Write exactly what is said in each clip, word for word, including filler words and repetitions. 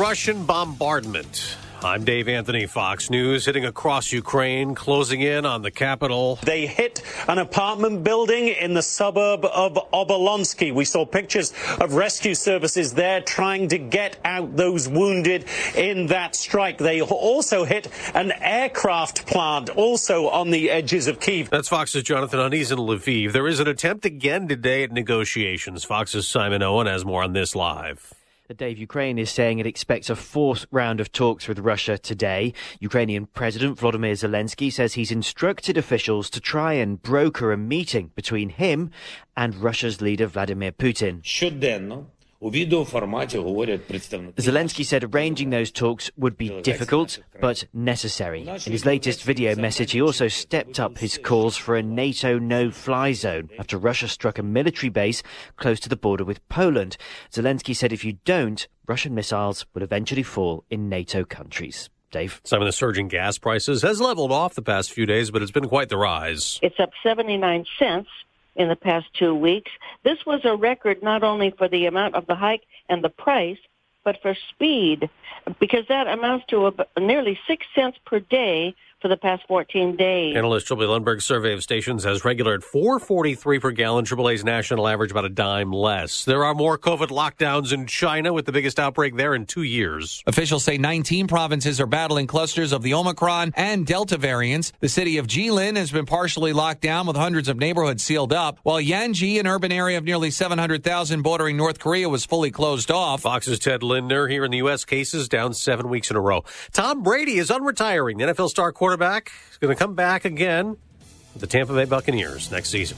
Russian bombardment. I'm Dave Anthony, Fox News, hitting across Ukraine, closing in on the capital. They hit an apartment building in the suburb of Obolonsky. We saw pictures of rescue services there trying to get out those wounded in that strike. They also hit an aircraft plant, also on the edges of Kyiv. That's Fox's Jonathan Hunt. He's in Lviv. There is an attempt again today at negotiations. Fox's Simon Owen has more on this live. Dave, Ukraine is saying it expects a fourth round of talks with Russia today. Ukrainian President Volodymyr Zelensky says he's instructed officials to try and broker a meeting between him and Russia's leader Vladimir Putin. Щоденно у відеоформаті говорять представники. Zelensky said arranging those talks would be difficult, but necessary. In his latest video message, he also stepped up his calls for a NATO no-fly zone after Russia struck a military base close to the border with Poland. Zelensky said if you don't, Russian missiles will eventually fall in NATO countries. Dave? Some of the surging gas prices has leveled off the past few days, but it's been quite the rise. It's up seventy-nine cents. In the past two weeks. This was a record not only for the amount of the hike and the price, but for speed, because that amounts to a, nearly six cents per day for the past fourteen days. Analyst Triple A Lundberg's survey of stations has regular at four forty-three per gallon. Triple A's national average about a dime less. There are more COVID lockdowns in China, with the biggest outbreak there in two years. Officials say nineteen provinces are battling clusters of the Omicron and Delta variants. The city of Jilin has been partially locked down, with hundreds of neighborhoods sealed up, while Yanji, an urban area of nearly seven hundred thousand bordering North Korea, was fully closed off. Fox's Ted Lindner. Here in the U S, cases down seven weeks in a row. Tom Brady is unretiring. The N F L star quarterback is going to come back again with the Tampa Bay Buccaneers next season.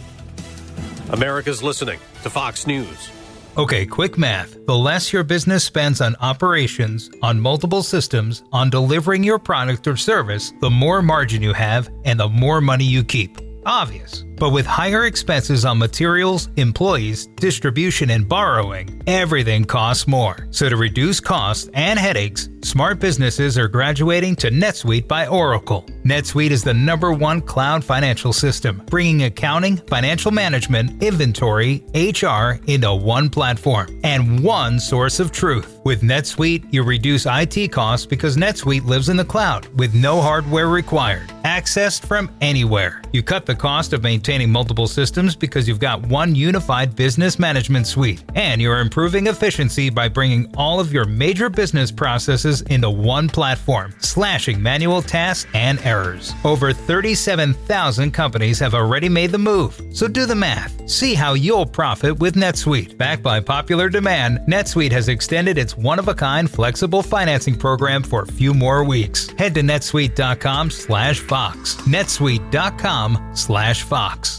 America's listening to Fox News. Okay, quick math. The less your business spends on operations, on multiple systems, on delivering your product or service, the more margin you have and the more money you keep. Obvious. But with higher expenses on materials, employees, distribution, and borrowing, everything costs more. So to reduce costs and headaches, smart businesses are graduating to NetSuite by Oracle. NetSuite is the number one cloud financial system, bringing accounting, financial management, inventory, H R into one platform and one source of truth. With NetSuite, you reduce I T costs because NetSuite lives in the cloud with no hardware required, accessed from anywhere. You cut the cost of maintaining multiple systems because you've got one unified business management suite, and you're improving efficiency by bringing all of your major business processes into one platform, slashing manual tasks and errors. Over thirty-seven thousand companies have already made the move, so do the math. See how you'll profit with NetSuite. Backed by popular demand, NetSuite has extended its one-of-a-kind flexible financing program for a few more weeks. Head to netsuite.com slash Fox. netsuite.com slash Fox.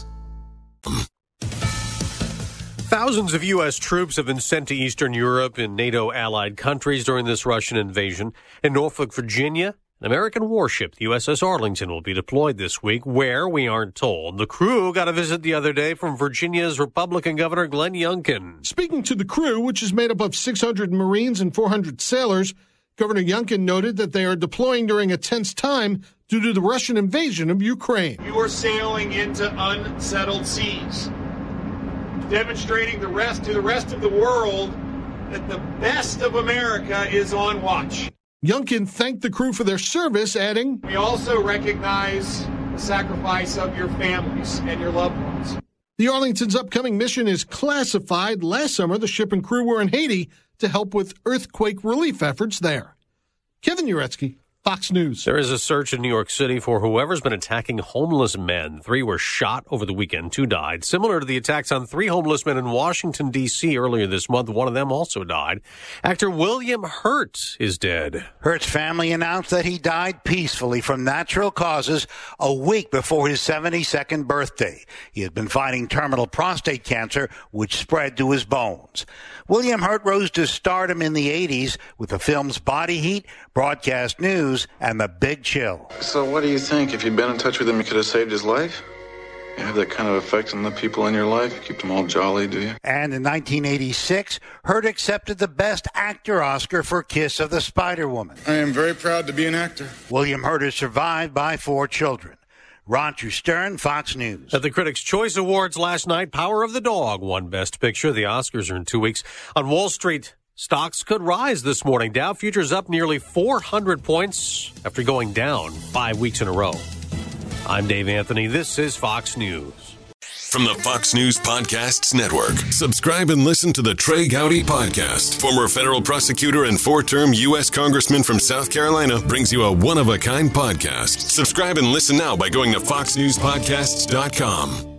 Thousands of U S troops have been sent to Eastern Europe and NATO-allied countries during this Russian invasion. In Norfolk, Virginia, an American warship, the U S S Arlington, will be deployed this week. Where, we aren't told. The crew got a visit the other day from Virginia's Republican Governor Glenn Youngkin. Speaking to the crew, which is made up of six hundred Marines and four hundred sailors, Governor Youngkin noted that they are deploying during a tense time due to the Russian invasion of Ukraine. You are sailing into unsettled seas, demonstrating the rest to the rest of the world that the best of America is on watch. Youngkin thanked the crew for their service, adding, "We also recognize the sacrifice of your families and your loved ones." The Arlington's upcoming mission is classified. Last summer, the ship and crew were in Haiti to help with earthquake relief efforts there. Kevin Uretsky, Fox News. There is a search in New York City for whoever's been attacking homeless men. Three were shot over the weekend. Two died. Similar to the attacks on three homeless men in Washington, D C earlier this month. One of them also died. Actor William Hurt is dead. Hurt's family announced that he died peacefully from natural causes a week before his seventy-second birthday. He had been fighting terminal prostate cancer, which spread to his bones. William Hurt rose to stardom in the eighties with the films Body Heat, Broadcast News, and The Big Chill. So what do you think? If you'd been in touch with him, you could have saved his life? You have that kind of effect on the people in your life? Keep them all jolly, do you? And in nineteen eighty-six, Hurt accepted the Best Actor Oscar for Kiss of the Spider-Woman. I am very proud to be an actor. William Hurt is survived by four children. Roger Stern, Fox News. At the Critics' Choice Awards last night, Power of the Dog won Best Picture. The Oscars are in two weeks. On Wall Street, Stocks could rise this morning. Dow futures up nearly four hundred points after going down five weeks in a row. I'm Dave Anthony. This is Fox News. From the Fox News Podcasts Network, subscribe and listen to the Trey Gowdy Podcast. Former federal prosecutor and four-term U S Congressman from South Carolina brings you a one-of-a-kind podcast. Subscribe and listen now by going to fox news podcasts dot com.